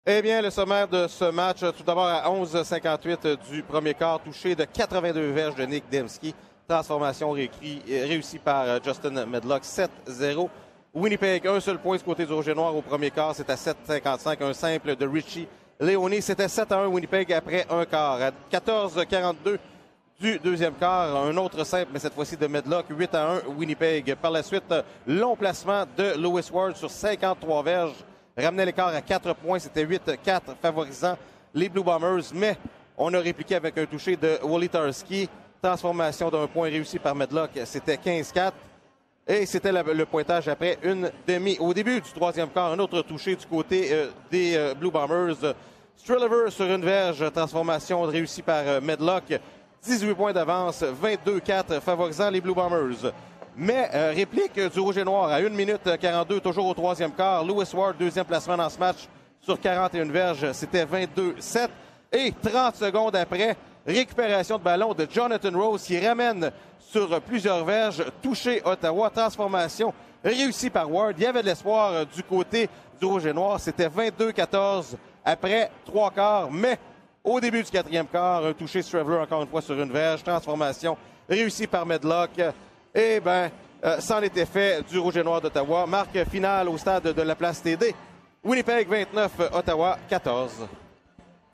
Eh bien, le sommaire de ce match, tout d'abord à 11h58 du premier quart, touché de 82 verges de Nick Demski. Transformation réussie par Justin Medlock, 7-0. Winnipeg, un seul point du côté du Rouge et Noir au premier quart, c'est à 7,55. Un simple de Richie Léoné, c'était 7-1 Winnipeg après un quart. À 14h42 du deuxième quart, un autre simple, mais cette fois-ci de Medlock, 8-1 Winnipeg. Par la suite, long placement de Lewis Ward sur 53 verges. Ramenait l'écart à 4 points, c'était 8-4, favorisant les Blue Bombers, mais on a répliqué avec un touché de Wolitarski. Transformation d'un point réussi par Medlock, c'était 15-4. Et c'était le pointage après une demi. Au début du troisième quart, un autre touché du côté des Blue Bombers. Strillever sur une verge, transformation réussie par Medlock. 18 points d'avance, 22-4, favorisant les Blue Bombers. Mais réplique du Rouge et Noir à 1 minute 42, toujours au troisième quart. Lewis Ward, deuxième placement dans ce match sur 41 verges, c'était 22-7. Et 30 secondes après, récupération de ballon de Jonathan Rose qui ramène sur plusieurs verges, touché Ottawa. Transformation réussie par Ward. Il y avait de l'espoir du côté du Rouge et Noir. C'était 22-14 après 3 quarts. Mais au début du quatrième quart, un touché Straveler encore une fois sur une verge. Transformation réussie par Medlock. Eh bien, c'en était fait du Rouge et Noir d'Ottawa. Marque finale au stade de la Place TD. Winnipeg 29, Ottawa 14.